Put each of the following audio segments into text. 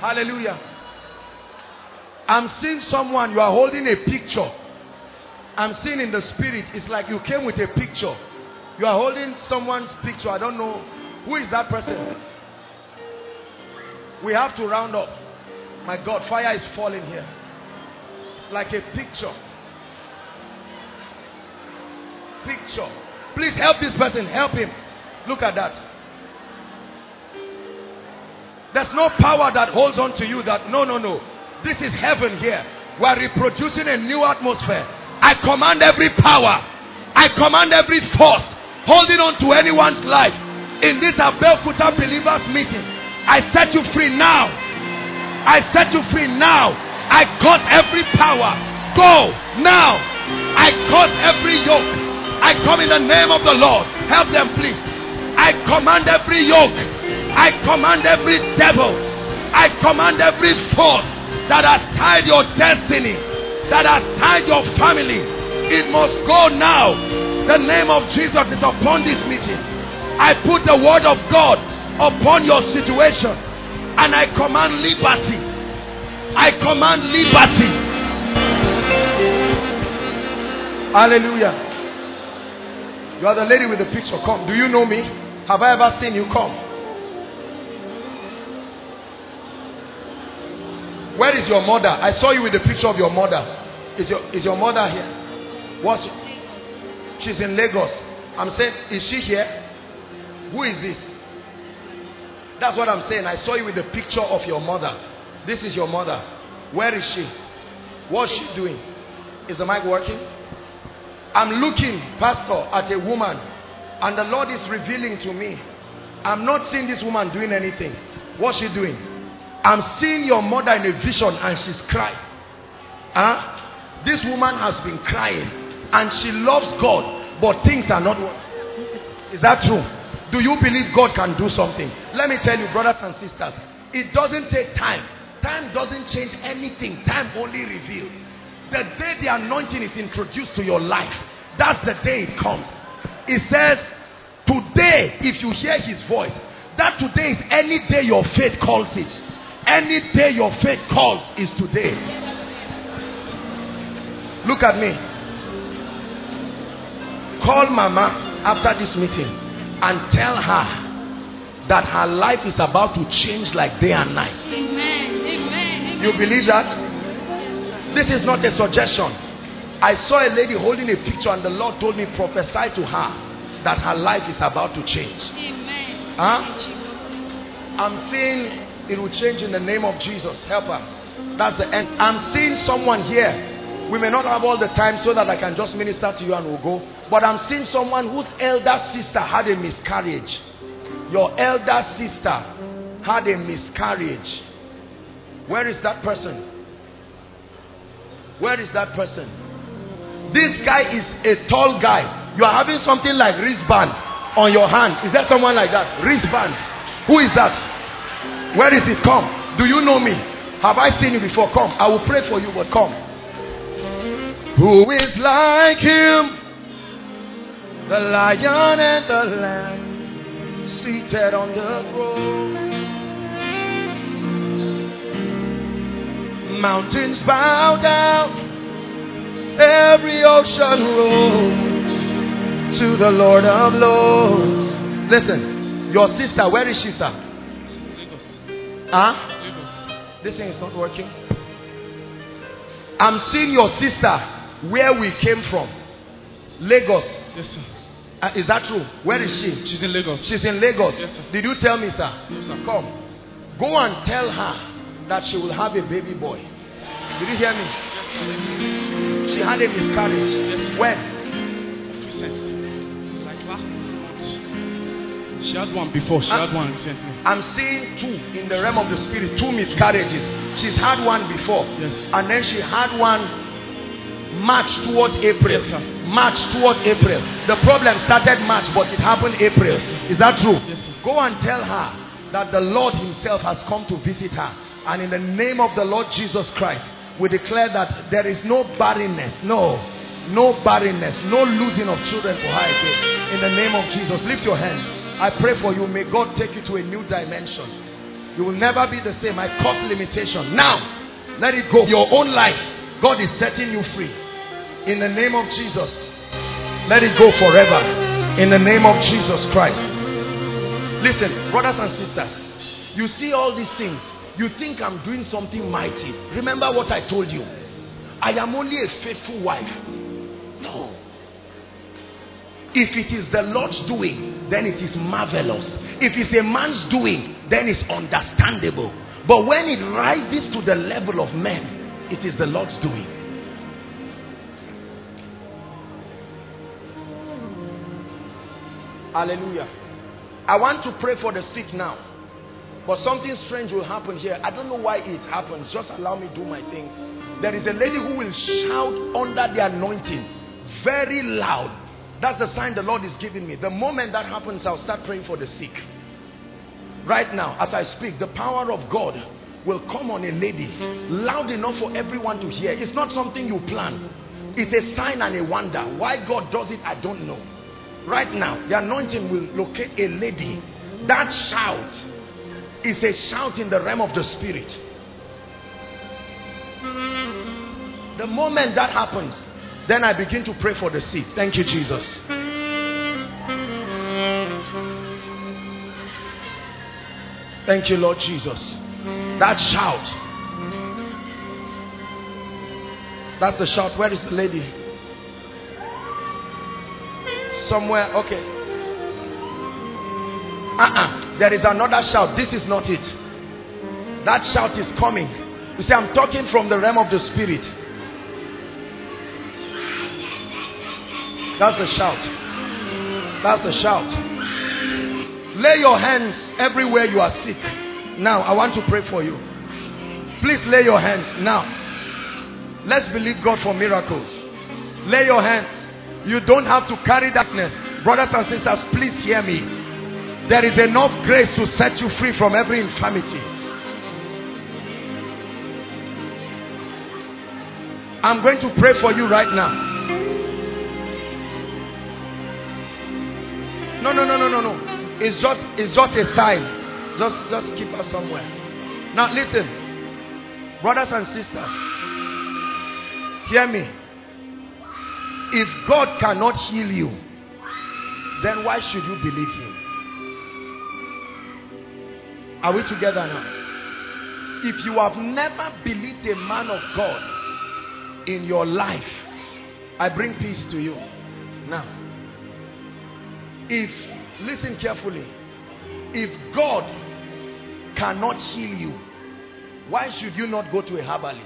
Hallelujah. I'm seeing someone, you are holding a picture. I'm seeing in the spirit, it's like you came with a picture. You are holding someone's picture. I don't know. Who is that person? We have to round up. My God, fire is falling here. Like a picture. Picture. Please help this person. Help him. Look at that. There's no power that holds on to you that, no. This is heaven here. We are reproducing a new atmosphere. I command every power. I command every force holding on to anyone's life in this Abeokuta believers meeting. I set you free now. I set you free now. I cause every power. Go now. I cause every yoke. I come in the name of the Lord. Help them, please. I command every yoke. I command every devil. I command every force that has tied your destiny, that has tied your family. It must go now. The name of Jesus is upon this meeting. I put the word of God upon your situation, and I command liberty. I command liberty. Hallelujah. You are the lady with the picture. Come. Do you know me? Have I ever seen you? Come. Where is your mother? I saw you with the picture of your mother. Is your mother here? What's she's in Lagos. I'm saying, is she here? Who is this? That's what I'm saying. I saw you with the picture of your mother. This is your mother. Where is she? What's she doing? Is the mic working? I'm looking, Pastor, at a woman, and the Lord is revealing to me. I'm not seeing this woman doing anything. What's she doing? I'm seeing your mother in a vision, and she's crying. This woman has been crying, and she loves God, but things are not working. Is that true? Do you believe God can do something? Let me tell you, brothers and sisters, it doesn't take time. Time doesn't change anything. Time only reveals. The day the anointing is introduced to your life, that's the day it comes. It says, today, if you hear his voice, that today is any day your faith calls it. Any day your faith calls is today. Look at me. Call Mama after this meeting and tell her that her life is about to change like day and night. Amen. Amen. You believe that? This is not a suggestion. I saw a lady holding a picture, and the Lord told me prophesy to her that her life is about to change. Amen. I'm seeing it will change in the name of Jesus. Help her. That's the end. I'm seeing someone here. We may not have all the time so that I can just minister to you and we'll go. But I'm seeing someone whose elder sister had a miscarriage. Your elder sister had a miscarriage. Where is that person? Where is that person? This guy is a tall guy. You are having something like wristband on your hand. Is there someone like that? Wristband. Who is that? Where is it? Come. Do you know me? Have I seen you before? Come. I will pray for you, but come. Who is like him? The Lion and the Lamb, seated on the throne. Mountains bow down, every ocean rolls to the Lord of Lords. Listen, your sister, where is she, sir? Huh? This thing is not working. I'm seeing your sister where we came from. Lagos. Yes, sir. Is that true? Where is she? She's in Lagos. She's in Lagos. Yes, sir. Did you tell me, sir? Yes, sir. Come. Go and tell her that she will have a baby boy. Did you hear me? Yes, she had a miscarriage. Yes, when? Like last month. She had one before. She had one recently. I'm seeing two in the realm of the spirit. Two miscarriages. She's had one before. Yes. And then she had one March towards April. Yes, March towards April. The problem started March, but it happened April. Is that true? Yes, sir. Go and tell her that the Lord himself has come to visit her. And in the name of the Lord Jesus Christ, we declare that there is no barrenness. No barrenness. No losing of children for her again. In the name of Jesus. Lift your hands. I pray for you. May God take you to a new dimension. You will never be the same. I cause limitation. Now, let it go. Your own life, God is setting you free. In the name of Jesus. Let it go forever. In the name of Jesus Christ. Listen, brothers and sisters. You see all these things. You think I'm doing something mighty. Remember what I told you. I am only a faithful wife. No. If it is the Lord's doing, then it is marvelous. If it's a man's doing, then it's understandable. But when it rises to the level of men, it is the Lord's doing. Hallelujah. I want to pray for the sick now. But something strange will happen here. I don't know why it happens. Just allow me to do my thing. There is a lady who will shout under the anointing very loud. That's the sign the Lord is giving me. The moment that happens, I'll start praying for the sick. Right now, as I speak, the power of God will come on a lady loud enough for everyone to hear. It's not something you plan. It's a sign and a wonder. Why God does it, I don't know. Right now, the anointing will locate a lady. That shout is a shout in the realm of the spirit. The moment that happens, then I begin to pray for the sick. Thank you, Jesus. Thank you, Lord Jesus. That shout. That's the shout. Where is the lady? Somewhere. Okay. There is another shout. This is not it. That shout is coming. You see, I'm talking from the realm of the spirit. That's the shout. That's the shout. Lay your hands everywhere you are sick. Now, I want to pray for you. Please lay your hands now. Let's believe God for miracles. Lay your hands. You don't have to carry darkness. Brothers and sisters, please hear me. There is enough grace to set you free from every infirmity. I'm going to pray for you right now. No. It's just a sign. Just keep us somewhere. Now listen, brothers and sisters, hear me. If God cannot heal you, then why should you believe Him? Are we together now? If you have never believed a man of God in your life, I bring peace to you. Now, listen carefully. If God cannot heal you, why should you not go to a herbalist?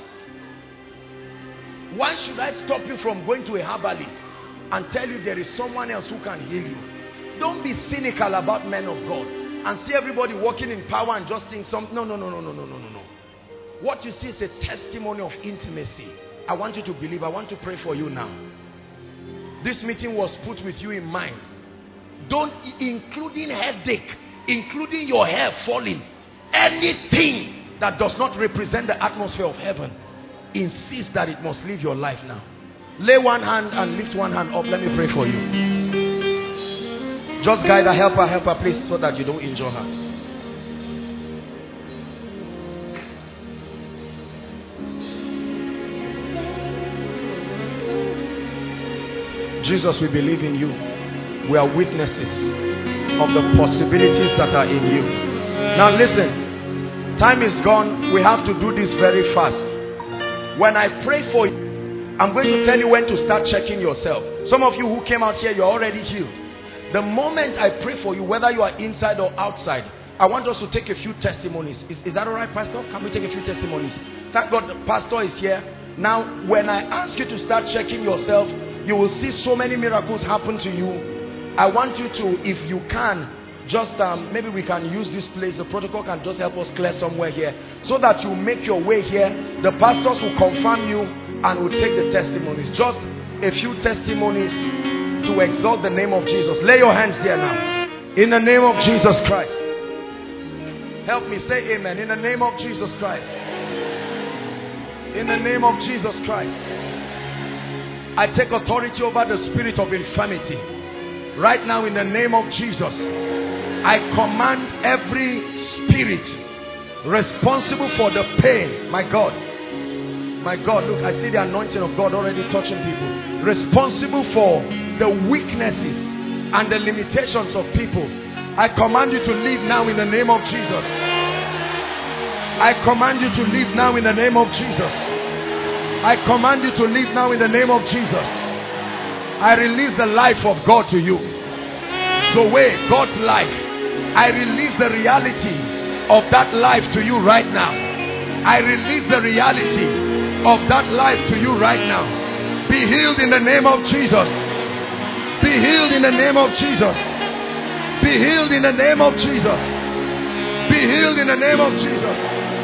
Why should I stop you from going to a herbalist and tell you there is someone else who can heal you? Don't be cynical about men of God and see everybody walking in power and just think something. No. What you see is a testimony of intimacy. I want you to believe. I want to pray for you now. This meeting was put with you in mind. Don't, including headache, including your hair falling, anything that does not represent the atmosphere of heaven, insist that it must leave your life now. Lay one hand and lift one hand up. Let me pray for you. Just guide her, help her please, so that you don't injure her. Jesus, we believe in you. We are witnesses of the possibilities that are in you. Now listen, time is gone. We have to do this very fast. When I pray for you, I'm going to tell you when to start checking yourself. Some of you who came out here, you're already healed. The moment I pray for you, whether you are inside or outside, I want us to take a few testimonies. Is that alright, Pastor? Can we take a few testimonies? Thank God the pastor is here. Now, when I ask you to start checking yourself, you will see so many miracles happen to you. I want you to, if you can, just maybe we can use this place. The protocol can just help us clear somewhere here, so that you make your way here. The pastors will confirm you and will take the testimonies. Just a few testimonies to exalt the name of Jesus. Lay your hands there now. In the name of Jesus Christ. Help me say amen. In the name of Jesus Christ. In the name of Jesus Christ. I take authority over the spirit of infirmity. Right now, in the name of Jesus, I command every spirit Responsible for the pain. My God. My God, look, I see the anointing of God already touching people. Responsible for the weaknesses and the limitations of people. I command you to leave now in the name of Jesus. I command you to leave now in the name of Jesus. I command you to leave now in the name of Jesus. I release the life of God to you. So wait, God's life. I release the reality of that life to you right now. I release the reality of that life to you right now. Be healed in the name of Jesus. Be healed in the name of Jesus. Be healed in the name of Jesus. Be healed in the name of Jesus.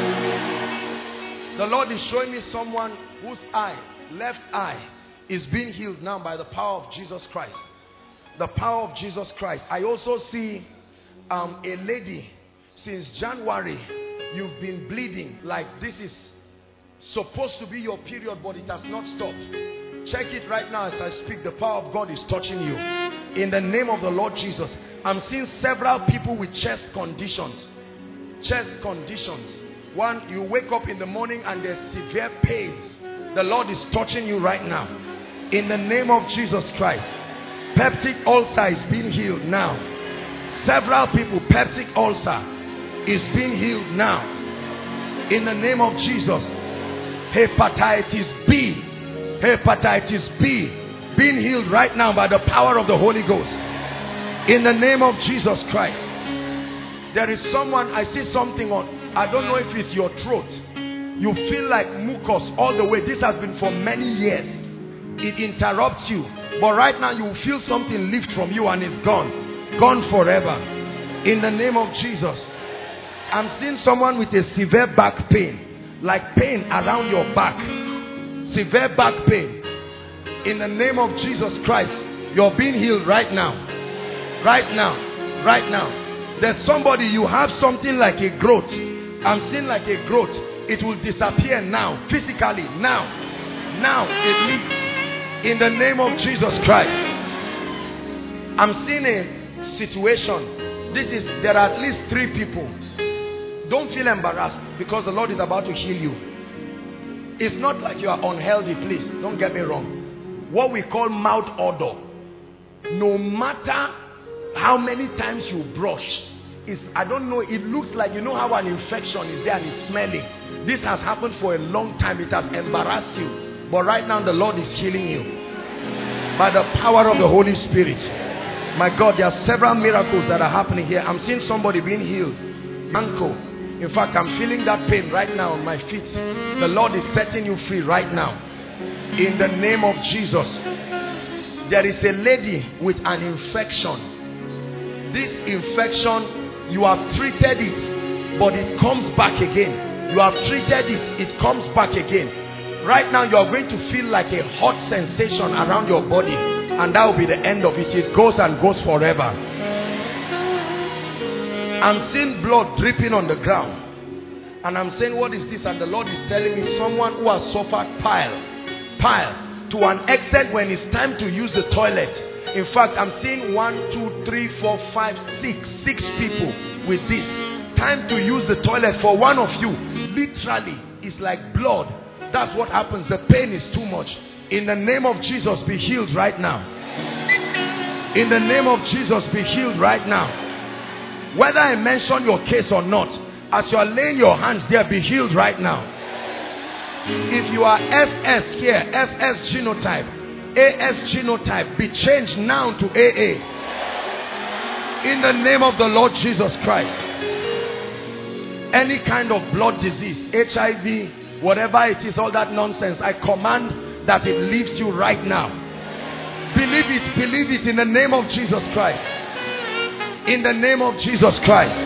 The Lord is showing me someone whose eye, left eye, is being healed now by the power of Jesus Christ. The power of Jesus Christ. I also see a lady. Since January, you've been bleeding like this is supposed to be your period, but it has not stopped. Check it right now as I speak. The power of God is touching you. In the name of the Lord Jesus. I'm seeing several people with chest conditions. Chest conditions. One, you wake up in the morning and there's severe pains. The Lord is touching you right now. In the name of Jesus Christ. Peptic ulcer is being healed now. Several people, peptic ulcer is being healed now. In the name of Jesus. Hepatitis B. Hepatitis B being healed right now by the power of the Holy Ghost. In the name of Jesus Christ. There is someone, I see something on, I don't know if it's your throat. You feel like mucus all the way. This has been for many years. It interrupts you. But right now you feel something lift from you and it's gone. Gone forever. In the name of Jesus. I'm seeing someone with a severe back pain. Like pain around your back. Severe back pain. In the name of Jesus Christ. You're being healed right now. Right now. Right now. There's somebody, you have something like a growth. I'm seeing like a growth. It will disappear now. Physically. Now. Now. It leaves. In the name of Jesus Christ. I'm seeing a situation. There are at least 3 people. Don't feel embarrassed because the Lord is about to heal you. It's not like you are unhealthy, please. Don't get me wrong. What we call mouth odor. No matter how many times you brush, I don't know, it looks like, you know how an infection is there and it's smelling. This has happened for a long time. It has embarrassed you. But right now the Lord is healing you. By the power of the Holy Spirit. My God, there are several miracles that are happening here. I'm seeing somebody being healed. Ankle. In fact, I'm feeling that pain right now on my feet. The Lord is setting you free right now. In the name of Jesus. There is a lady with an infection. This infection, you have treated it, but it comes back again. You have treated it, it comes back again. Right now, you are going to feel like a hot sensation around your body. And that will be the end of it. It goes and goes forever. I'm seeing blood dripping on the ground. And I'm saying, what is this? And the Lord is telling me, someone who has suffered pile. To an extent when it's time to use the toilet. In fact, I'm seeing 1, 2, 3, 4, 5, 6 people with this. Time to use the toilet for one of you. Literally, it's like blood. That's what happens. The pain is too much. In the name of Jesus, be healed right now. In the name of Jesus, be healed right now. Whether I mention your case or not, as you are laying your hands there, be healed right now. If you are SS here, SS genotype, AS genotype, be changed now to AA. In the name of the Lord Jesus Christ. Any kind of blood disease, HIV, whatever it is, all that nonsense, I command that it leaves you right now. Believe it in the name of Jesus Christ. In the name of Jesus Christ.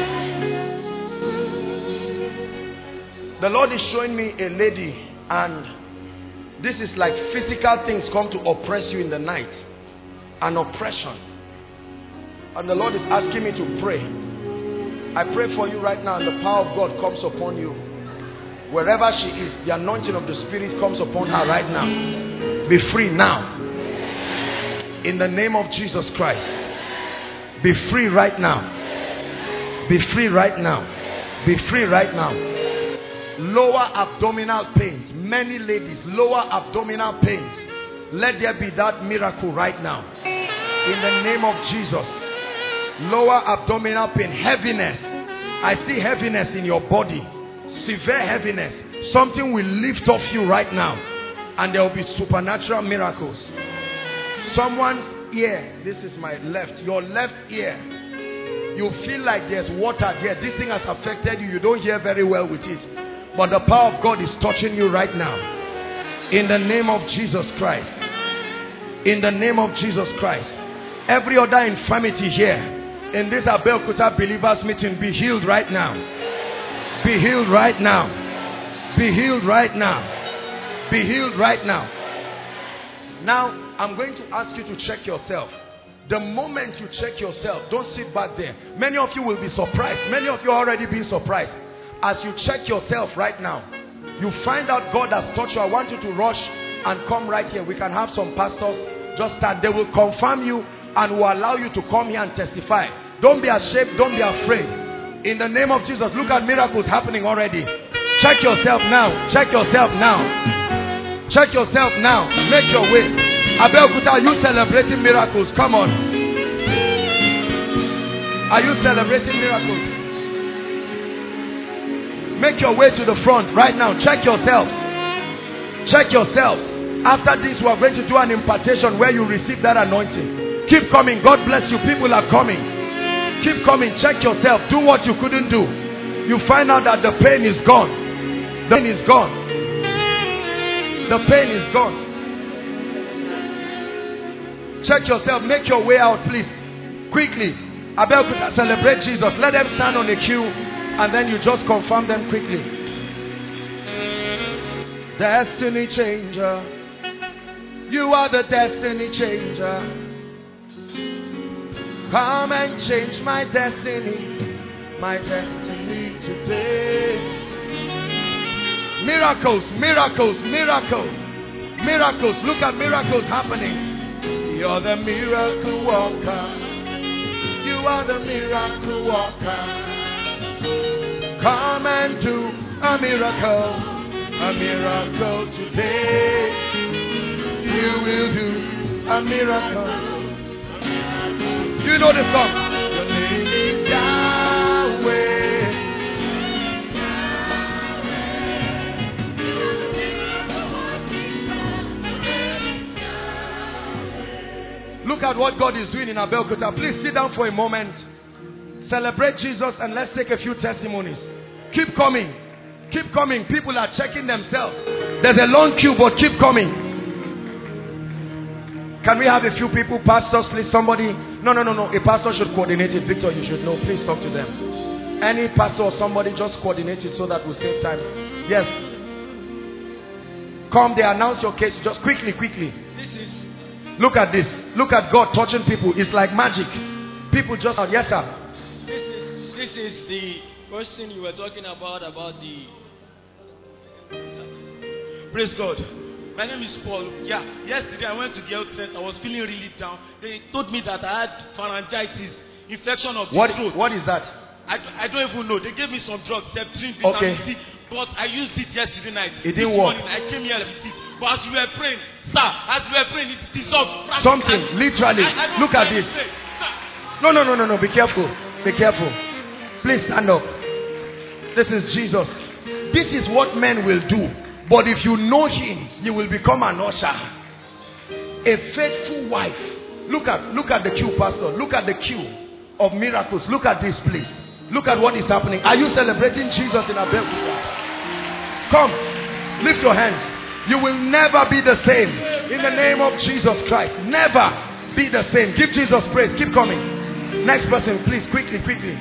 The Lord is showing me a lady, and this is like physical things come to oppress you in the night. An oppression. And the Lord is asking me to pray. I pray for you right now, and the power of God comes upon you. Wherever she is, the anointing of the Spirit comes upon her right now. Be free now. In the name of Jesus Christ. Be free right now. Be free right now. Be free right now. Lower abdominal pains. Many ladies, lower abdominal pains. Let there be that miracle right now. In the name of Jesus. Lower abdominal pain. Heaviness. I see heaviness in your body. Severe heaviness. Something will lift off you right now. And there will be supernatural miracles. Someone's ear. This is my left. Your left ear. You feel like there's water there. This thing has affected you. You don't hear very well with it. But the power of God is touching you right now. In the name of Jesus Christ. In the name of Jesus Christ. Every other infirmity here in this Abeokuta believers meeting, be healed right now. Be healed right now. Be healed right now. Be healed right now. Now, I'm going to ask you to check yourself. The moment you check yourself, don't sit back there. Many of you will be surprised. Many of you are already being surprised. As you check yourself right now, you find out God has touched you. I want you to rush and come right here. We can have some pastors just stand. They will confirm you and will allow you to come here and testify. Don't be ashamed. Don't be afraid. In the name of Jesus, look at miracles happening already. Check yourself now. Check yourself now. Check yourself now. Make your way. Abeokuta, are you celebrating miracles? Come on. Are you celebrating miracles? Make your way to the front right now. Check yourself. Check yourself. After this, we are going to do an impartation where you receive that anointing. Keep coming. God bless you. People are coming. Keep coming. Check yourself. Do what you couldn't do. You find out that the pain is gone. The pain is gone. The pain is gone. Check yourself. Make your way out, please. Quickly. Abeokuta, celebrate Jesus. Let them stand on the queue and then you just confirm them quickly. Destiny changer. You are the destiny changer. Come and change my destiny. My destiny today. Miracles, miracles, miracles. Miracles. Look at miracles happening. You're the miracle walker. You are the miracle walker. Come and do a miracle today. You will do a miracle. You know the song. Your name is Yahweh. Look at what God is doing in Abeokuta. Please sit down for a moment. Celebrate Jesus and let's take a few testimonies. Keep coming. Keep coming. People are checking themselves. There's a long queue, but keep coming. Can we have a few people? Pastors, please. Somebody. No. A pastor should coordinate it. Victor, you should know. Please talk to them. Any pastor or somebody, just coordinate it so that we'll save time. Yes. Come, they announce your case. Just quickly. Look at this. Look at God touching people. It's like magic. People just... Yes, sir. This is the person you were talking about the... Praise God. My name is Paul. Yeah, yesterday I went to the health center. I was feeling really down. They told me that I had pharyngitis, infection of the throat. What is that? I don't even know. They gave me some drugs, Septrin, okay. vitamin C, but I used it yesterday night. It didn't work. Morning, I came here with it. But as we were praying, sir, as we were praying, it dissolved. Something, literally. Look at this. No. Be careful. Be careful. Please stand up. This is Jesus. This is what men will do. But if you know him, you will become an usher. A faithful wife. Look at the queue, pastor. Look at the queue of miracles. Look at this, please. Look at what is happening. Are you celebrating Jesus in Abeokuta? Come, lift your hands. You will never be the same. In the name of Jesus Christ. Never be the same. Give Jesus praise. Keep coming. Next person, please. Quickly.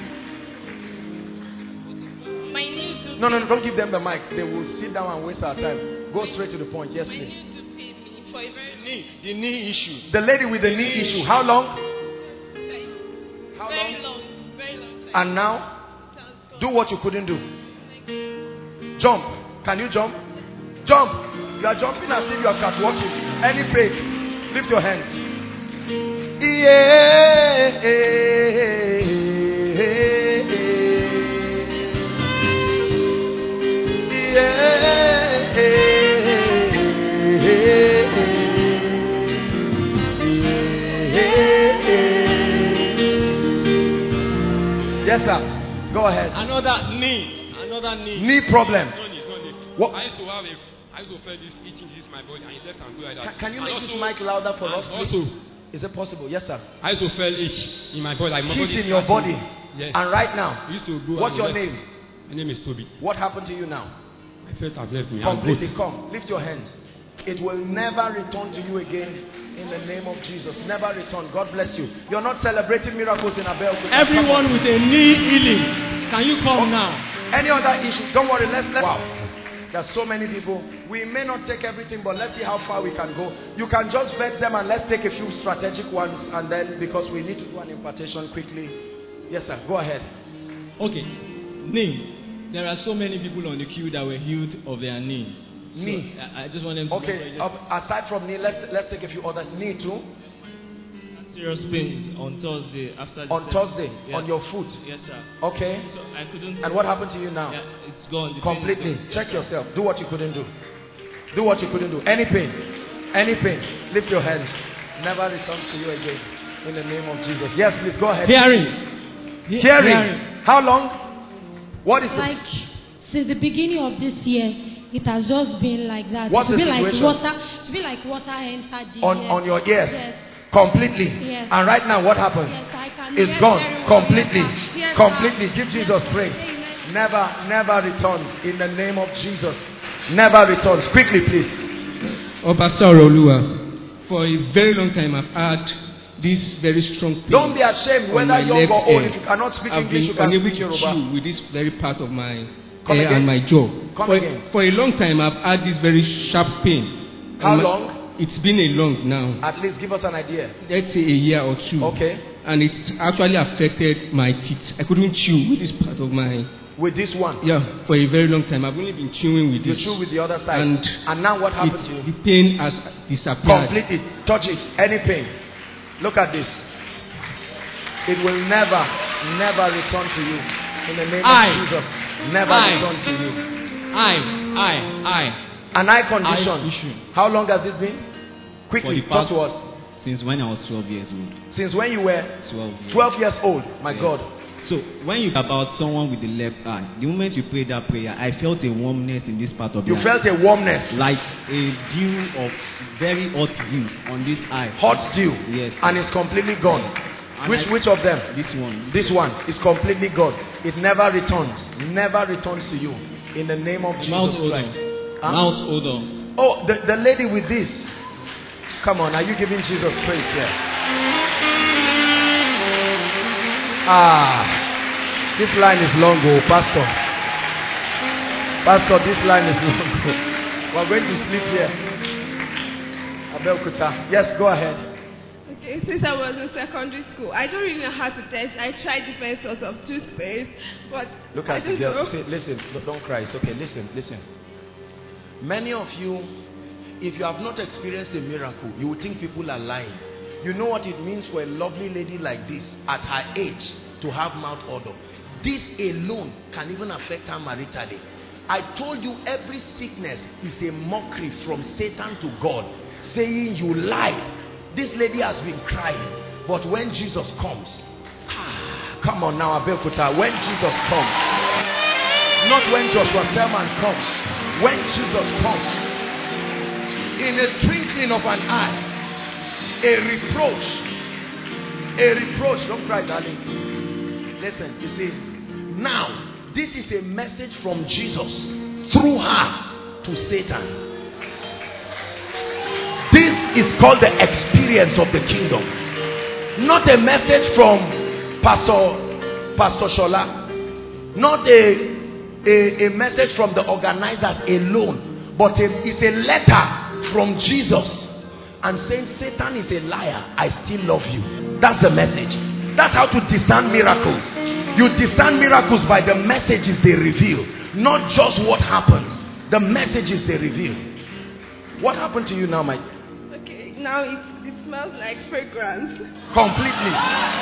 My need to No, don't give them the mic. They will sit down and waste our time. Go straight to the point. Yes, my please. need to pay me for a very The knee issue. The lady with the knee issue. How long? How very long? long time. And now, do what you couldn't do. Jump. Can you jump? Jump. You are jumping as if you are catwalking. Any faith. Lift your hands. Yeah. Yes, sir. Go ahead. Another knee. Knee problem. No need. What? I used to feel this itching this my body and it left and go like that. Can you make this mic louder for us, please? Also, is it possible? Yes, sir. I used to feel itch in my body. Like my Heat body in your body. Yes. And right now, I used to go. what's your name? My name is Toby. What happened to you now? I felt I've left me. Completely. Come, lift your hands. It will never return to you again in the name of Jesus. Never return. God bless you. You're not celebrating miracles in Abel. Everyone with a knee healing, can you come now? Any other issue? Don't worry. Let's. Wow. There's so many people. We may not take everything, but let's see how far we can go. You can just vet them and let's take a few strategic ones, and then because we need to do an impartation quickly. Yes, sir. Go ahead. Okay. Knee. There are so many people on the queue that were healed of their knee. Knee. So I just want them to. Okay. Aside from knee, let's take a few others. Knee too. Serious pains on Thursday after. On Thursday, yes. On your foot. Yes, sir. Okay. So I couldn't. And what happened to you now? Yeah, it's gone. The Completely. pain is gone. Check yourself. Do what you couldn't do. Do what you couldn't do. Any pain. Any pain. Lift your hands. Never return to you again. In the name of Jesus. Yes, please go ahead. Hearing. Hearing. How long? What is like it? Since the beginning of this year, it has just been like that. What's to the be situation? like water. To be like water entered the ear. On your ears. Yes. Completely. Yes. And right now what happens? Yes, I can It's hear gone. very well. Completely. Yes, Completely. sir. Give Yes, Jesus sir. praise. Amen. Never returns in the name of Jesus. Never returns. Quickly, please. Pastor Olua, for a very long time I've had this very strong pain. Don't be ashamed whether young or old. If you cannot speak I've English, you been can unable speak to Yoruba. chew with this very part of my Come hair again. and my jaw. Come again. For a long time I've had this very sharp pain. How And long? It's been a long now. At least give us an idea. Let's say a year or two. Okay. And it actually affected my teeth. I couldn't chew with this part of my. With this one. Yeah, for a very long time. I've only been chewing with You this. chew with the other side. And now what happened to you? The pain has disappeared. Completely. Touch it. Any pain. Look at this. It will never return to you. In the name of Jesus. Never return to you. An eye condition. How long has this been? Quickly, talk to us. Since when I was 12 years old. Since when you were 12 years old. My God. So when you about someone with the left eye, the moment you prayed that prayer, I felt a warmness in this part of you the eye. felt a warmness. Like a dew of very hot dew on this eye. Hot dew. Yes. And it's completely gone. Which of them? This one. This one is completely gone. It never returns. Never returns to you. In the name of Jesus Christ. Mouth odor. Oh, the lady with this. Come on, are you giving Jesus praise here? This line is long, oh, Pastor. Pastor, this line is long. We're going to sleep here. Abelkuta. Yes, go ahead. Okay, since I was in secondary school, I don't really know how to test. I tried different sorts of toothpaste, but Look I at the don't girl. know. Say, listen, don't cry. It's okay. Listen. Many of you, if you have not experienced a miracle, you will think people are lying. You know what it means for a lovely lady like this at her age to have mouth odor. This alone can even affect her maritally. I told you every sickness is a mockery from Satan to God, saying you lied. This lady has been crying, but when Jesus comes, come on now, Abelkuta, when Jesus comes, not when Joshua Selman comes, when Jesus comes, in a twinkling of an eye, a reproach, don't cry, darling. Listen, you see, now, this is a message from Jesus through her to Satan. This is called the experience of the kingdom. Not a message from Pastor Shola. Not a message from the organizers alone. But it's a letter from Jesus. And saying, Satan is a liar. I still love you. That's the message. That's how to discern miracles. You discern miracles by the messages they reveal. Not just what happens. The messages they reveal. What happened to you now, Mike? Okay, now it smells like fragrance. Completely.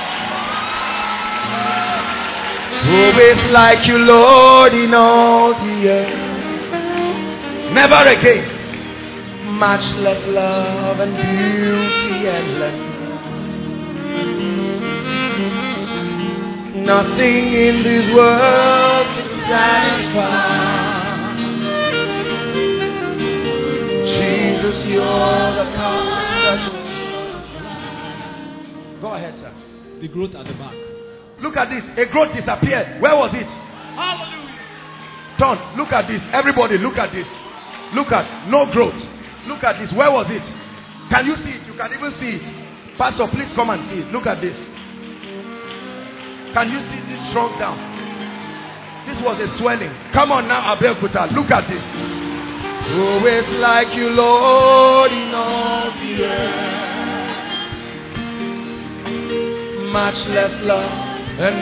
Who is like you, Lord, in all the earth? Never again. Matchless love and beauty endless. Nothing in this world can satisfy. Jesus, you're the comfort. Go ahead, sir. The growth at the back. Look at this. A growth disappeared. Where was it? Hallelujah. Turn. Look at this. Everybody, look at this. Look at no growth. Look at this. Where was it? Can you see it? You can even see it. Pastor, please come and see it. Look at this. Can you see this shrunk down? This was a swelling. Come on now, Abeokuta. Look at this. Oh, it's like you, Lord, in all the earth. Much less love and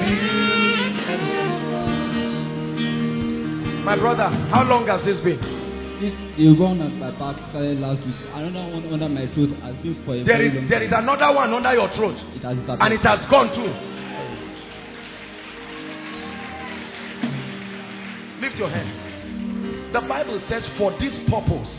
beauty. My brother, how long has this been? The one at my back started last week. Another one under my throat has been for a very long time. There is another one under your throat. It has disappeared. And it has gone too. Lift your hand. The Bible says, for this purpose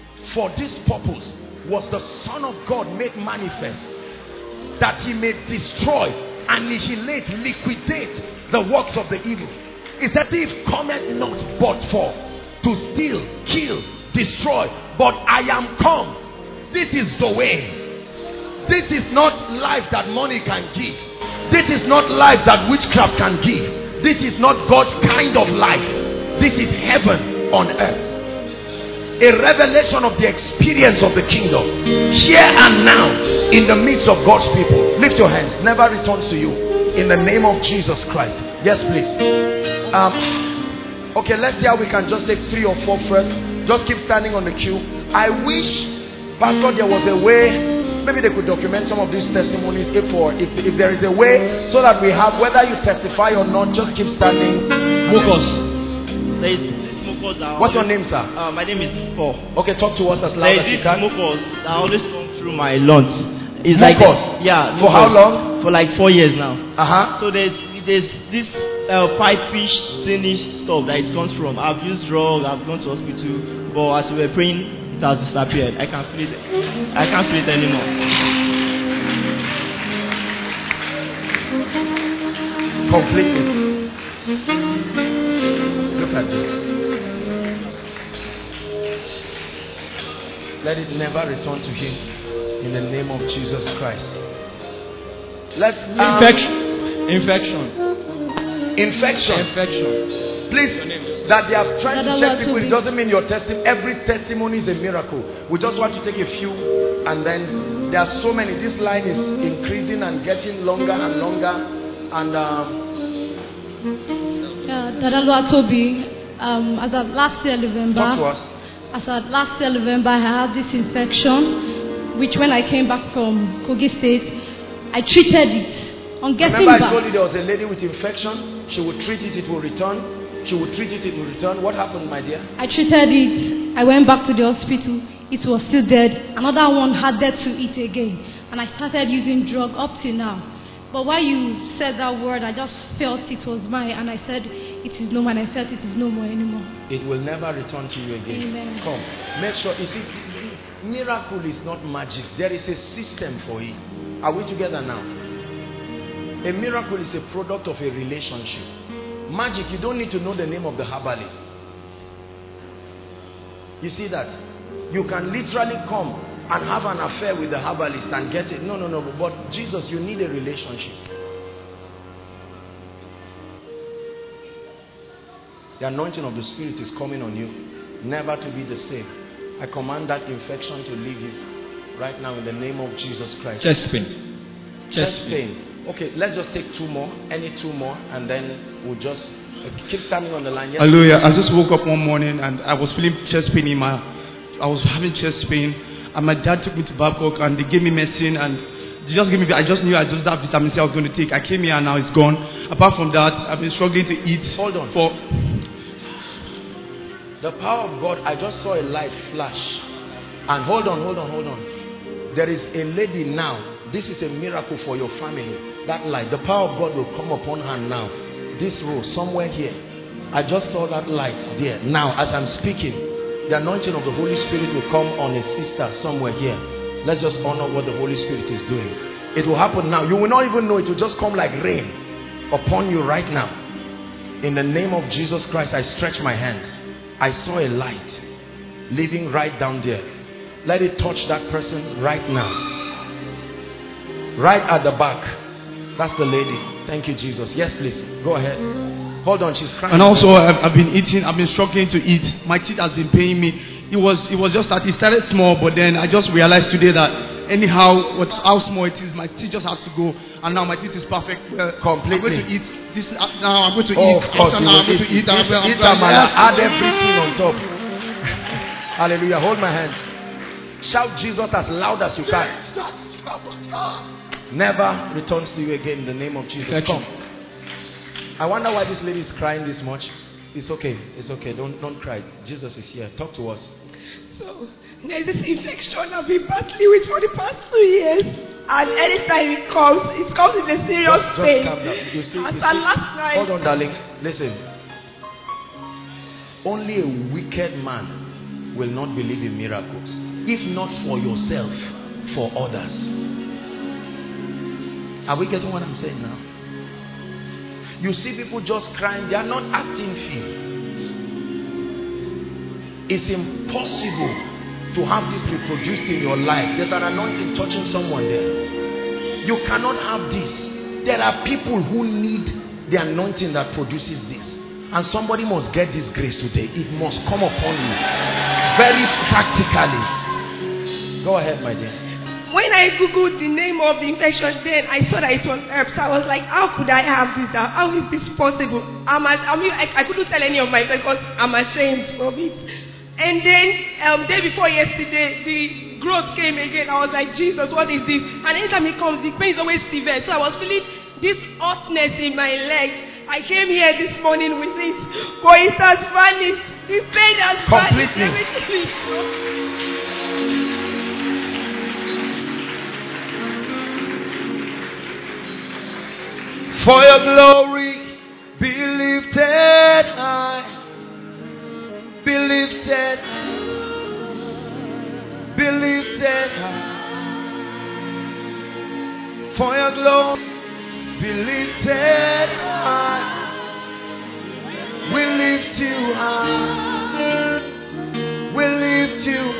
was the Son of God made manifest, that he may destroy, annihilate, liquidate the works of the evil. It said, thief cometh not but for to steal, kill, destroy. But I am come. This is the way. This is not life that money can give. This is not life that witchcraft can give. This is not God's kind of life. This is heaven on earth. A revelation of the experience of the kingdom. Here and now, in the midst of God's people. Lift your hands. Never returns to you. In the name of Jesus Christ. Yes, please. Okay, let's see how we can just take 3 or 4 first. Just keep standing on the queue. I wish, Pastor, there was a way. Maybe they could document some of these testimonies if there is a way, so that we have, whether you testify or not, just keep standing. Mukos. What's your name, sir? My name is Paul. Okay, talk to us as loud as you can. Mukos that always come through my lungs. It's Mukos? like, yeah. For how long? For like 4 years now. Uh-huh. So there's this pipe-ish, thinnish stuff that it comes from. I've used drugs, I've gone to hospital, but as we were praying, it has disappeared. I can't feel it. I can't feel it anymore. Completely. Look at this. Let it never return to him in the name of Jesus Christ. Let's Infection. Please, that they have tried to check people, it doesn't mean your testimony. Every testimony is a miracle. We just want to take a few, and then there are so many. This line is increasing and getting longer and longer. And Dadalwa Toby, as of last year November, talk to us. As of last year November, I had this infection, which when I came back from Kogi State, I treated it. On getting Remember, back, I told you there was a lady with infection. She would treat it, it will return. She would treat it, it will return. What happened, my dear? I treated it. I went back to the hospital. It was still dead. Another one added to it again. And I started using drug up to now. But while you said that word, I just felt it was mine. And I said, it is no more. And I felt it is no more anymore. It will never return to you again. Amen. Come. Make sure. You see, miracle is not magic. There is a system for it. Are we together now? A miracle is a product of a relationship. Magic, you don't need to know the name of the herbalist. You see that? You can literally come and have an affair with the herbalist and get it. No. But Jesus, you need a relationship. The anointing of the Spirit is coming on you. Never to be the same. I command that infection to leave you right now in the name of Jesus Christ. Chest pain. Chest pain. Okay, let's just take 2 more. Any 2 more, and then we'll just keep standing on the line. Yes. Hallelujah. I just woke up one morning and I was feeling chest pain I was having chest pain, and my dad took me to Babcock and they gave me medicine, and they just gave me. I just knew I just have vitamin C I was going to take. I came here and now it's gone. Apart from that, I've been struggling to eat. Hold on. The power of God. I just saw a light flash. And hold on. There is a lady now. This is a miracle for your family. That light, the power of God will come upon her now. This row, somewhere here. I just saw that light there. Now, as I'm speaking, the anointing of the Holy Spirit will come on a sister somewhere here. Let's just honor what the Holy Spirit is doing. It will happen now. You will not even know. It will just come like rain. upon you right now. In the name of Jesus Christ, I stretch my hands. I saw a light living right down there. Let it touch that person right now. Right at the back. That's the lady. Thank you, Jesus. Yes, please. Go ahead. Hold on, she's crying. And also, I've been struggling to eat. My teeth has been paining me. It was just that it started small, but then I just realized today that anyhow, how small it is, my teeth just have to go, and now my teeth is perfect. Completely. I'm going to eat this now. I'm going to eat. Of course, I'm going to eat. Add everything on top. Hallelujah. Hold my hand. Shout Jesus as loud as you can. Never returns to you again in the name of Jesus. Come. I wonder why this lady is crying this much. It's okay. It's okay. Don't cry. Jesus is here. Talk to us. So there's this infection I've been battling with for the past 2 years, and anytime it comes in a serious pain. Just calm down. You see, last night. Hold on, darling. Listen. Only a wicked man will not believe in miracles. If not for yourself, for others. Are we getting what I'm saying now? You see people just crying. They are not acting fear. It's impossible to have this reproduced in your life. There's an anointing touching someone there. You cannot have this. There are people who need the anointing that produces this. And somebody must get this grace today. It must come upon you. Very practically. Go ahead, my dear. When I googled the name of the infection, then I saw that it was herbs. I was like, how could I have this? How is this possible? I couldn't tell any of my friends because I'm ashamed of it. And then day before yesterday, the growth came again. I was like, Jesus, what is this? And anytime it comes, the pain is always severe. So I was feeling this hotness in my leg. I came here this morning with it, but it has vanished. The pain has vanished. Everything is gone. For your glory, be lifted high. Be lifted, be lifted high. For your glory, be lifted high. We lift you high. We lift you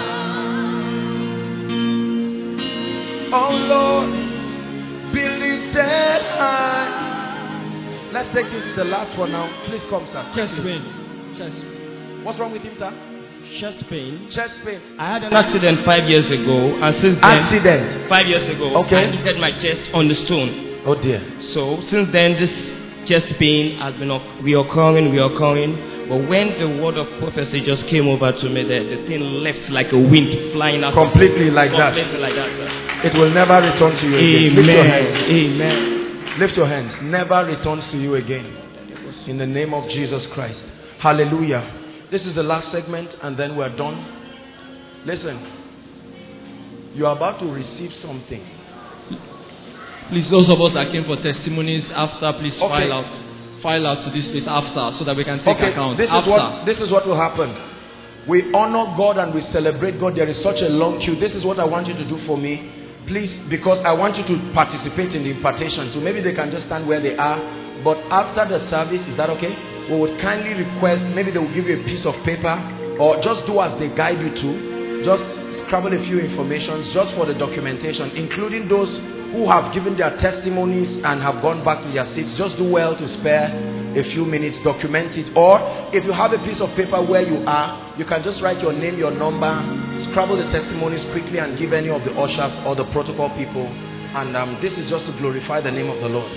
high. Oh Lord, be lifted high. Let's take this to the last one now. Please come, sir. Chest pain. What's wrong with him, sir? Chest pain. Chest pain. I had an accident 5 years ago, and since then, accident 5 years ago, okay. I hit my chest on the stone. Oh dear. So since then, this chest pain has been reoccurring. But when the word of prophecy just came over to me, the thing left like a wind flying out. Completely like that. Completely like that, sir. It will never return to you again. Amen. Lift your hands. Amen. Lift your hands. Never returns to you again. In the name of Jesus Christ. Hallelujah. This is the last segment and then we're done. Listen. You are about to receive something. Please, those of us that came for testimonies after, please file out to this place after so that we can take account. This is what will happen. We honor God and we celebrate God. There is such a long queue. This is what I want you to do for me. Please, because I want you to participate in the impartation. So maybe they can just stand where they are. But after the service, is that okay? We would kindly request, maybe they will give you a piece of paper or just do as they guide you to. Just scrabble a few informations just for the documentation, including those who have given their testimonies and have gone back to their seats. Just do well to spare a few minutes, document it. Or if you have a piece of paper where you are, you can just write your name, your number, scrabble the testimonies quickly and give any of the ushers or the protocol people. And this is just to glorify the name of the Lord.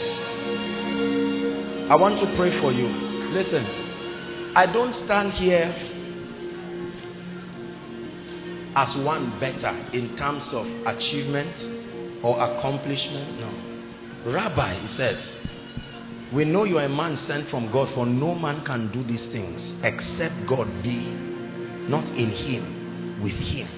I want to pray for you. Listen, I don't stand here as one better in terms of achievement or accomplishment. No. Rabbi, he says, we know you are a man sent from God, for no man can do these things except God be not in him, with him.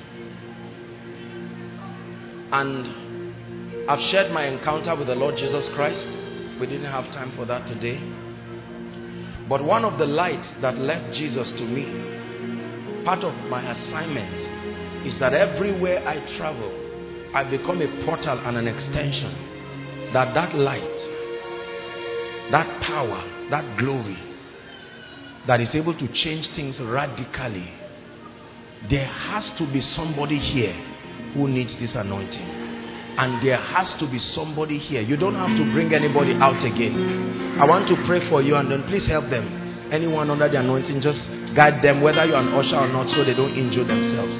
And I've shared my encounter with the Lord Jesus Christ. We didn't have time for that today. But one of the lights that led Jesus to me, part of my assignment, is that everywhere I travel, I become a portal and an extension. That light that power, that glory that is able to change things radically. There has to be somebody here who needs this anointing. And there has to be somebody here. You don't have to bring anybody out again. I want to pray for you, and then please help them. Anyone under the anointing, just guide them, whether you're an usher or not, so they don't injure themselves.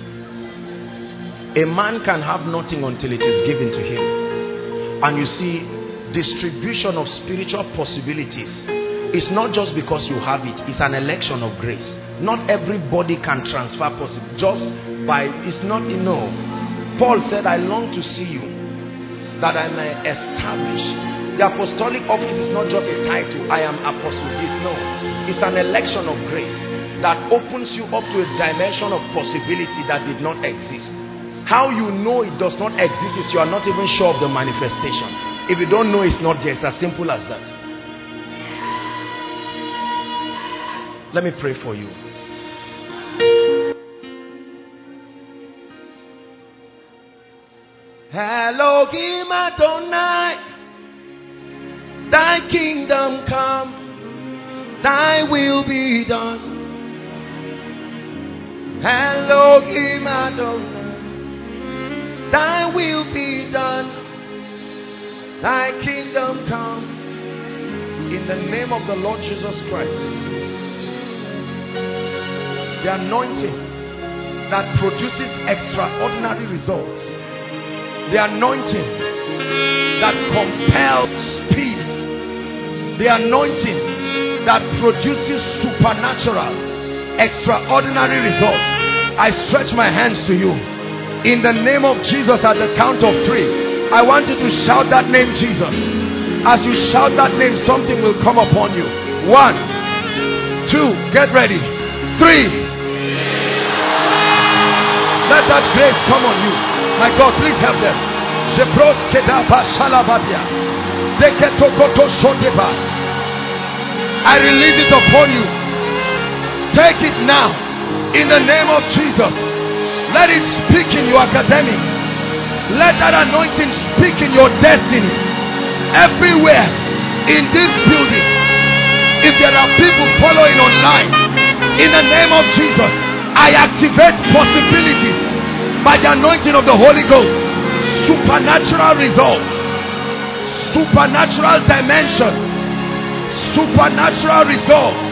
A man can have nothing until it is given to him. And you see, distribution of spiritual possibilities is not just because you have it. It's an election of grace. Not everybody can transfer possibility just by, it's not enough. Paul said, I long to see you, that I may establish. The apostolic office is not just a title, I am apostle this. No, it's an election of grace that opens you up to a dimension of possibility that did not exist. How you know it does not exist is you are not even sure of the manifestation. If you don't know it's not there, it's as simple as that. Let me pray for you. Elohim Adonai, thy kingdom come, thy will be done. Elohim Adonai, thy will be done, thy kingdom come. In the name of the Lord Jesus Christ. The anointing that produces extraordinary results. The anointing that compels speed. The anointing that produces supernatural, extraordinary results. I stretch my hands to you. In the name of Jesus, at the count of 3, I want you to shout that name, Jesus. As you shout that name, something will come upon you. 1, 2, get ready. 3. Let that grace come on you. My God, please help them. I release it upon you. Take it now. In the name of Jesus. Let it speak in your academics. Let that anointing speak in your destiny. Everywhere in this building. If there are people following online, in the name of Jesus, I activate possibilities by the anointing of the Holy Ghost. Supernatural results, supernatural dimension, supernatural results.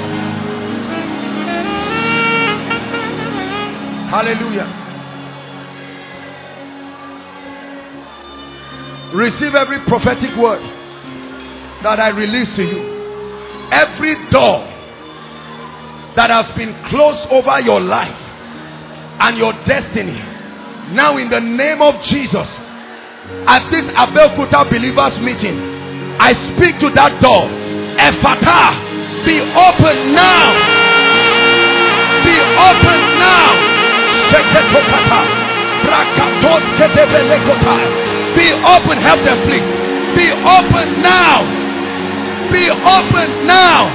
Hallelujah. Receive every prophetic word that I release to you. Every door that has been closed over your life and your destiny, now in the name of Jesus, at this Abeokuta believers meeting, I speak to that door. Ephata, be open now. Be open now. Be open. Help them, please. Be open now. Be open now.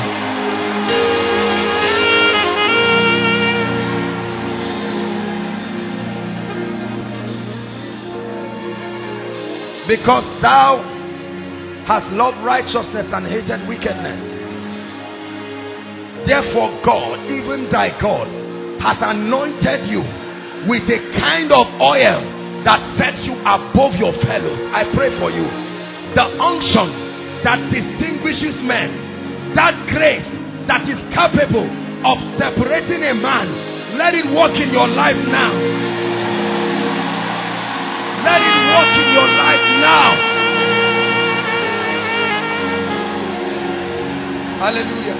Because thou hast loved righteousness and hated wickedness. Therefore God, even thy God, has anointed you with a kind of oil that sets you above your fellows. I pray for you. The unction that distinguishes men, that grace that is capable of separating a man, let it work in your life now. Let it work in your life now. Hallelujah.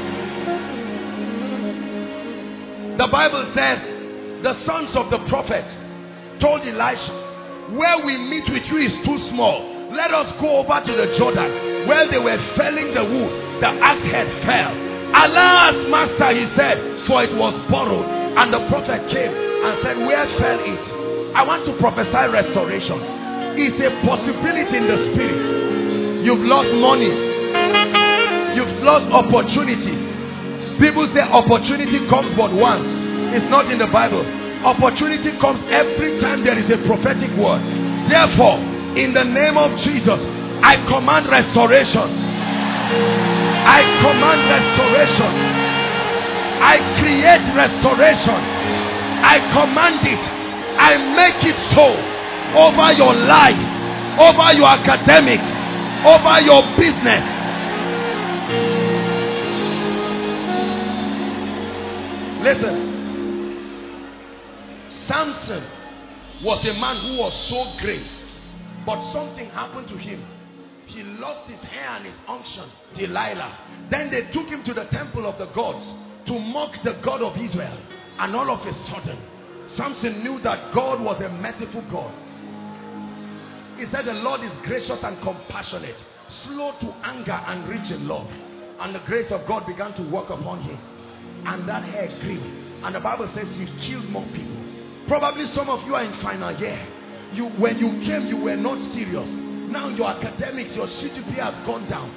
The Bible says the sons of the prophet told Elisha, where we meet with you is too small. Let us go over to the Jordan. Where they were felling the wood, the axe head fell. Alas, master, he said, for it was borrowed. And the prophet came and said, where fell it? I want to prophesy restoration. It's a possibility in the spirit. You've lost money. You've lost opportunity. People say opportunity comes but once. It's not in the Bible. Opportunity comes every time there is a prophetic word. Therefore, in the name of Jesus, I command restoration. I command restoration. I create restoration. I command it. I make it so over your life, over your academics, over your business. Listen. Samson was a man who was so great, but something happened to him. He lost his hair and his unction, Delilah. Then they took him to the temple of the gods to mock the God of Israel. And all of a sudden, Samson knew that God was a merciful God. He said the Lord is gracious and compassionate, slow to anger and rich in love. And the grace of God began to work upon him. And that hair grew. And the Bible says he killed more people. Probably some of you are in final year. When you came, you were not serious. Now your academics, your CGPA has gone down.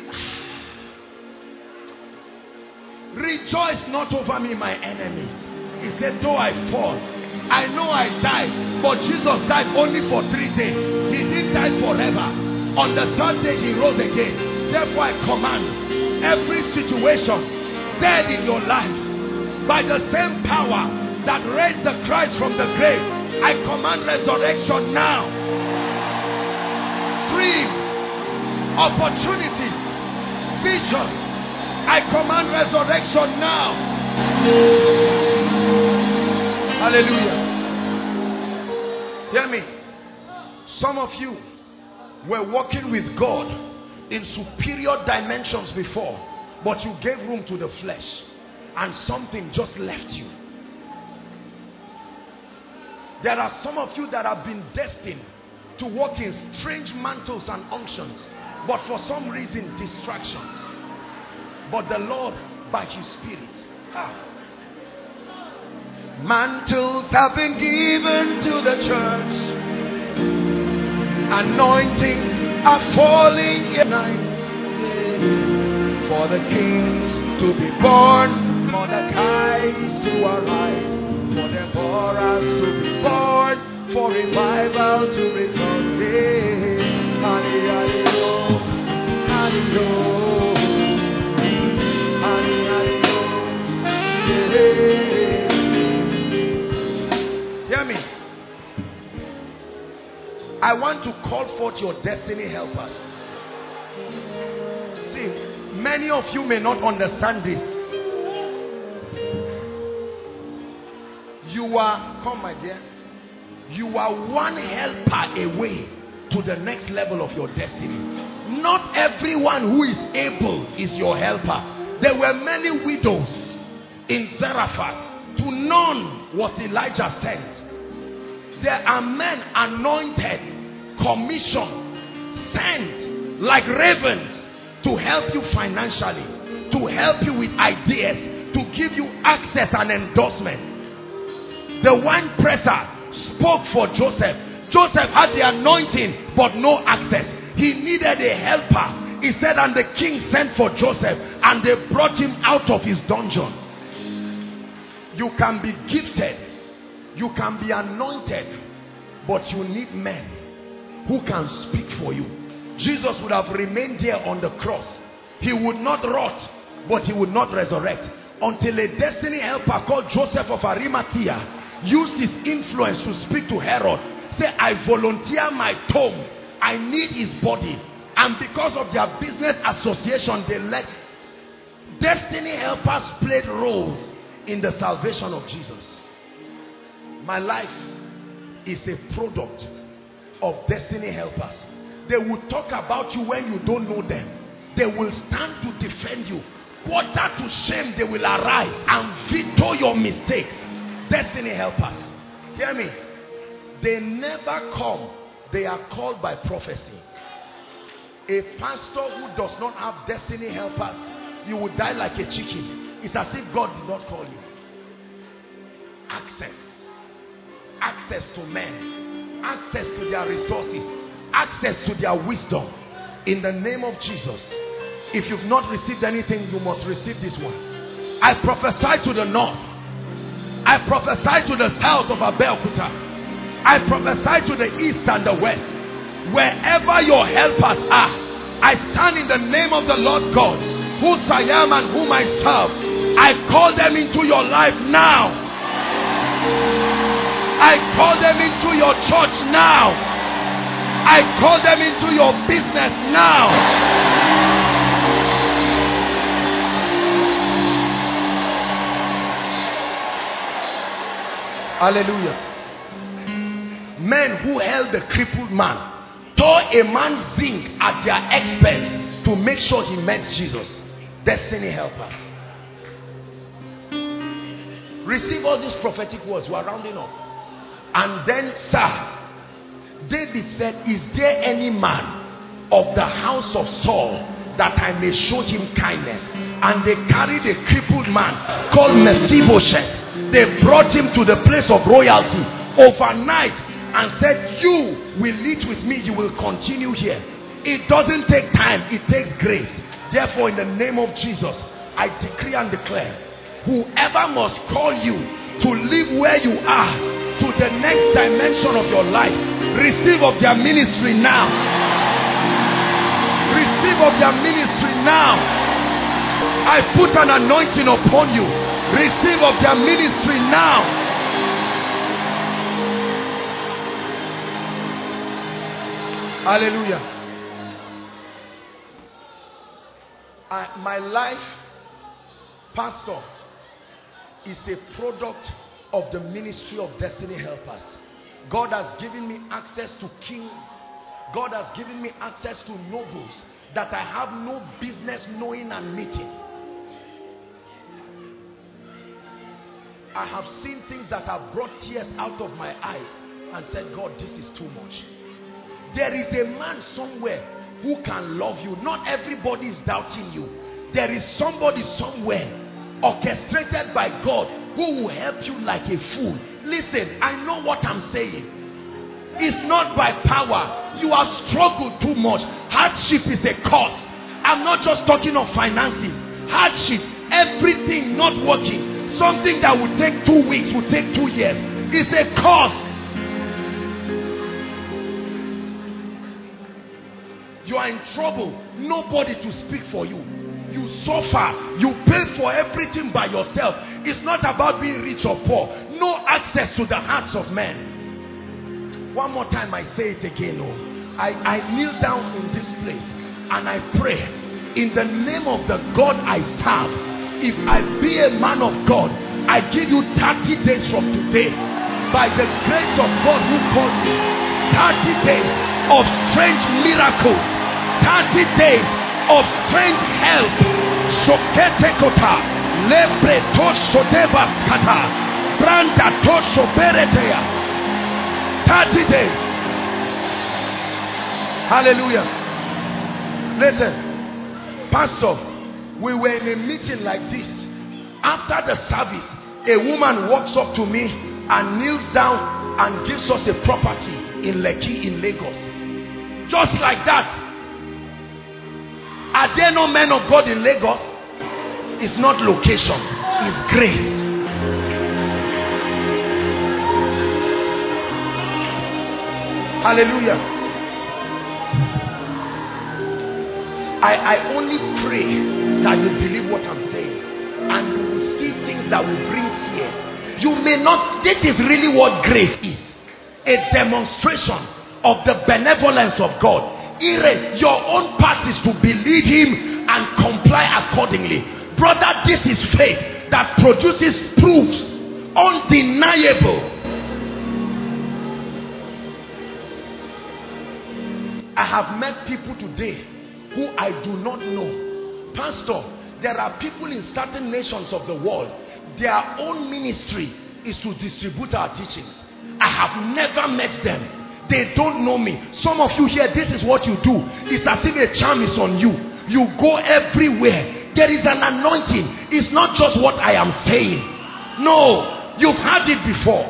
Rejoice not over me, my enemies. He said, though I fall, I know I died, but Jesus died only for 3 days. He didn't die forever. On the 3rd day, he rose again. Therefore, I command every situation dead in your life, by the same power that raised the Christ from the grave, I command resurrection now. Dreams, opportunities, vision, I command resurrection now. Hallelujah. Hear me. Some of you were walking with God in superior dimensions before, but you gave room to the flesh and something just left you. There are some of you that have been destined to walk in strange mantles and unctions, but for some reason distractions. But the Lord by his Spirit. Mantles have been given to the church. Anointings are falling in night. For the kings to be born, Mordecai to arise. For Deborah to be born, for revival to return. Hear me. I want to call forth your destiny helpers. See, many of you may not understand this. You are, come my dear, you are one helper away to the next level of your destiny. Not everyone who is able is your helper. There were many widows in Zarephath. To none was Elijah sent. There are men anointed, commissioned, sent like ravens to help you financially, to help you with ideas, to give you access and endorsement. The wine presser spoke for Joseph. Joseph had the anointing but no access. He needed a helper. He said, and the king sent for Joseph, and they brought him out of his dungeon. You can be gifted, you can be anointed, but you need men who can speak for you. Jesus would have remained there on the cross. He would not rot, but he would not resurrect until a destiny helper called Joseph of Arimathea used his influence to speak to Herod. Say, I volunteer my tomb. I need his body. And because of their business association, they let destiny helpers played roles in the salvation of Jesus. My life is a product of destiny helpers. They will talk about you when you don't know them. They will stand to defend you. Quarter to shame, they will arise and veto your mistakes. Destiny helpers. Hear me. They never come. They are called by prophecy. A pastor who does not have destiny helpers, you will die like a chicken. It's as if God did not call you. Access. Access to men. Access to their resources. Access to their wisdom. In the name of Jesus. If you've not received anything, you must receive this one. I prophesy to the north. I prophesy to the south of Abeokuta. I prophesy to the east and the west. Wherever your helpers are, I stand in the name of the Lord God, whose I am and whom I serve. I call them into your life now. I call them into your church now. I call them into your business now. Hallelujah. Men who held the crippled man tore a man's zinc at their expense to make sure he met Jesus. Destiny helpers. Receive all these prophetic words. We are rounding up. And then, sir, David said, is there any man of the house of Saul that I may show him kindness? And they carried a crippled man called Mephibosheth. They brought him to the place of royalty overnight and said, you will eat with me, you will continue here. It doesn't take time, it takes grace. Therefore, in the name of Jesus, I decree and declare, whoever must call you to live where you are to the next dimension of your life, receive of their ministry now. Receive of their ministry now. I put an anointing upon you. Receive of their ministry now. Hallelujah. My life, Pastor, is a product of the ministry of destiny helpers. God has given me access to kings. God has given me access to nobles that I have no business knowing and meeting. I have seen things that have brought tears out of my eyes and said, God, this is too much. There is a man somewhere who can love you. Not everybody is doubting you. There is somebody somewhere orchestrated by God who will help you like a fool. Listen, I know what I'm saying. It's not by power. You have struggled too much. Hardship is a cause. I'm not just talking of finances. Hardship, everything not working. Something that would take 2 weeks, would take 2 years. It's a cause. You are in trouble. Nobody to speak for you. You suffer. You pay for everything by yourself. It's not about being rich or poor. No access to the hearts of men. One more time I say it again. I kneel down in this place and I pray in the name of the God I serve. If I be a man of God, I give you 30 days from today. By the grace of God who called me, 30 days of strange miracles, 30 days of strange help. Sokete kota, lebre tosho devaskata, branda tosho beretea. 30 days. Hallelujah. Listen, Pastor, we were in a meeting like this. After the service, a woman walks up to me and kneels down and gives us a property in Lekki in Lagos. Just like that. Are there no men of God in Lagos? It's not location, it's grace. Hallelujah. I only pray that you believe what I'm saying and you will see things that will bring tears. You may not, this is really what grace is. A demonstration of the benevolence of God. Your own part is to believe him and comply accordingly. Brother, this is faith that produces proofs undeniable. I have met people today who I do not know. Pastor, there are people in certain nations of the world, their own ministry is to distribute our teachings. I have never met them. They don't know me. Some of you here, this is what you do. It's as if a charm is on you. You go everywhere. There is an anointing. It's not just what I am saying. No, you've heard it before.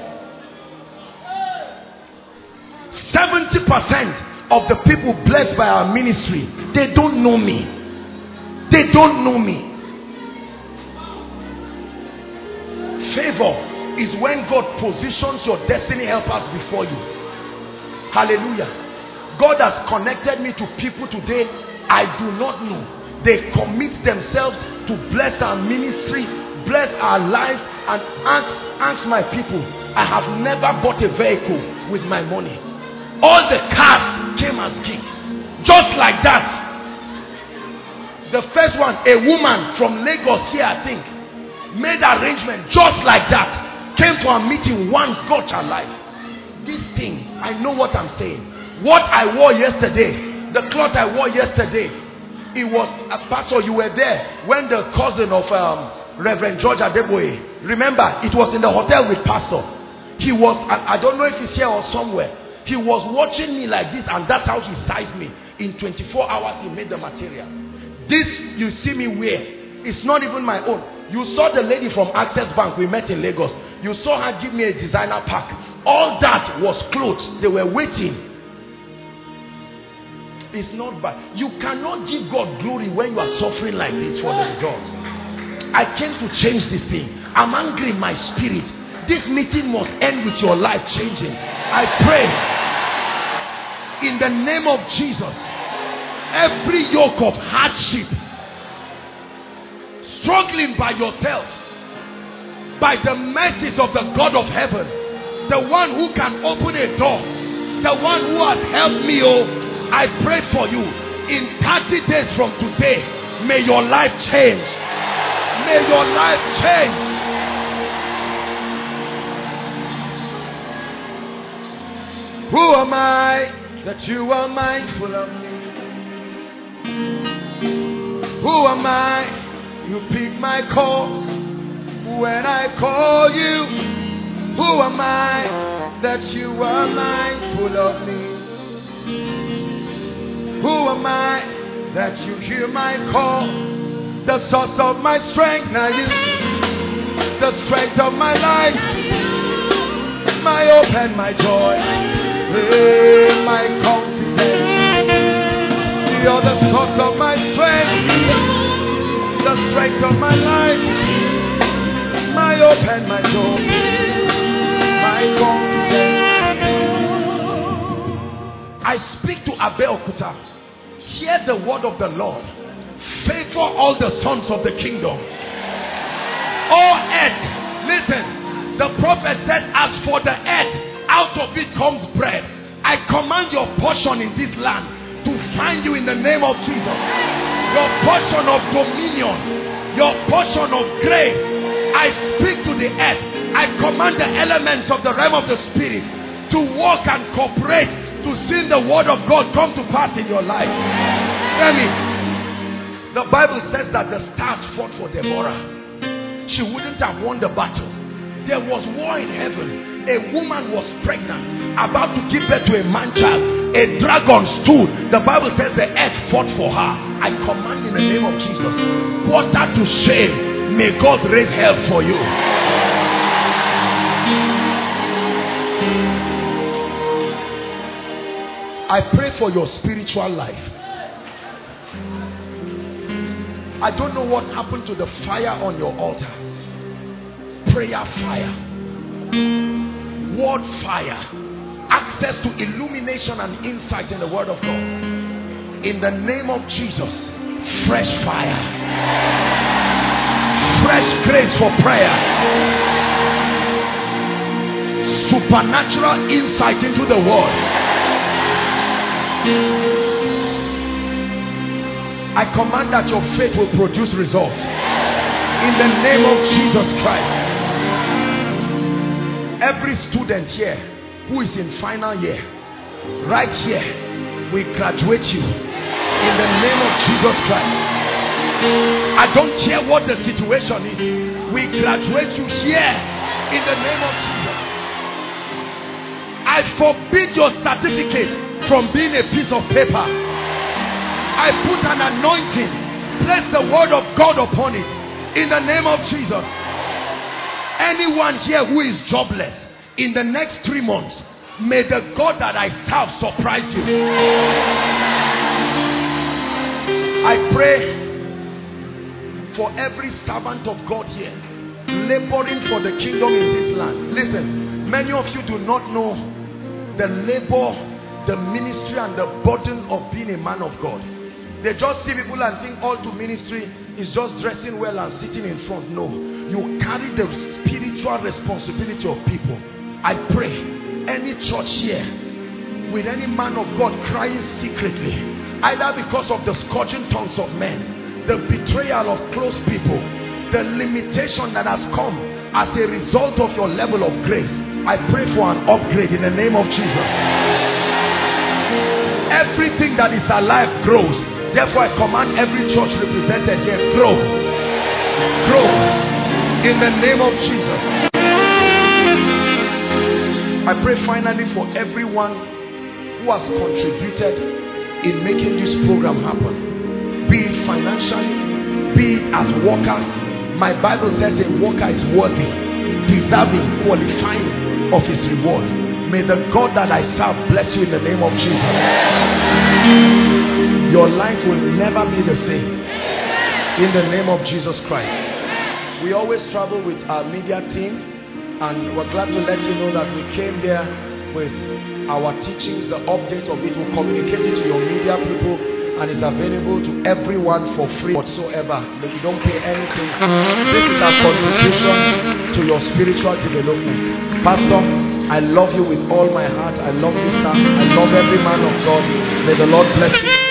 70% of the people blessed by our ministry, they don't know me. They don't know me. Favor is when God positions your destiny helpers before you. Hallelujah. God has connected me to people today I do not know. They commit themselves to bless our ministry, bless our lives, and ask my people. I have never bought a vehicle with my money. All the cars came as gifts. Just like that. The first one, a woman from Lagos here, I think, made arrangement just like that. Came to a meeting, one got her life. This thing, I know what I'm saying. What I wore yesterday, the cloth I wore yesterday, it was, Pastor, you were there when the cousin of Reverend George Adeboye, remember, it was in the hotel with Pastor. He was, I don't know if he's here or somewhere. He was watching me like this, and that's how he sized me. In 24 hours, he made the material. This you see me wear, it's not even my own. You saw the lady from Access Bank we met in Lagos. You saw her give me a designer pack. All that was clothes. They were waiting. It's not bad. You cannot give God glory when you are suffering like this for the results. I came to change this thing. I'm angry in my spirit. This meeting must end with your life changing. I pray in the name of Jesus, every yoke of hardship, struggling by yourself, by the mercies of the God of heaven, the one who can open a door, the one who has helped me, I pray for you. In 30 days from today, may your life change. May your life change. Who am I that you are mindful of me? Who am I? You pick my call when I call you. Who am I that you are mindful of me? Who am I that you hear my call? The source of my strength, now you. The strength of my life, my hope and my joy, my confidence. You're the source of my strength, the strength of my life, my hope and my joy, my confidence. I speak to Abeokuta. Hear the word of the Lord. Favor all the sons of the kingdom. Oh earth, listen. The prophet said, as for the earth, out of it comes bread. I command your portion in this land to find you in the name of Jesus. Your portion of dominion, your portion of grace. I speak to the earth. I command the elements of the realm of the spirit to walk and cooperate to see the word of God come to pass in your life. Hear me. The Bible says that the stars fought for Deborah. She wouldn't have won the battle. There was war in heaven. A woman was pregnant, about to give birth to a man child. A dragon stood. The Bible says the earth fought for her. I command in the name of Jesus, put her to shame. May God raise help for you. I pray for your spiritual life. I don't know what happened to the fire on your altar. Prayer fire, word fire, access to illumination and insight in the word of God. In the name of Jesus, fresh fire, fresh grace for prayer, supernatural insight into the word. I command that your faith will produce results in the name of Jesus Christ. Every student here who is in final year, right here, we graduate you in the name of Jesus Christ. I don't care what the situation is. We graduate you here in the name of Jesus. I forbid your certificate from being a piece of paper. I put an anointing, place the word of God upon it in the name of Jesus. Anyone here who is jobless, in the next 3 months, may the God that I serve surprise you. I pray for every servant of God here, laboring for the kingdom in this land. Listen, many of you do not know the labor, the ministry and the burden of being a man of God. They just see people and think all to ministry is just dressing well and sitting in front. No. You carry the spiritual responsibility of people. I pray any church here with any man of God crying secretly, either because of the scourging tongues of men, the betrayal of close people, the limitation that has come as a result of your level of grace, I pray for an upgrade in the name of Jesus. Everything that is alive grows. Therefore, I command every church represented here, grow. Grow. In the name of Jesus. I pray finally for everyone who has contributed in making this program happen. Be it financially, be it as workers. My Bible says a worker is worthy, deserving, qualifying of his reward. May the God that I serve bless you in the name of Jesus. Your life will never be the same. In the name of Jesus Christ. We always travel with our media team, and we're glad to let you know that we came here with our teachings. The update of it will communicate it to your media people, and it's available to everyone for free whatsoever. But you don't pay anything. This is our contribution to your spiritual development. Pastor, I love you with all my heart. I love you, sir. I love every man of God. May the Lord bless you.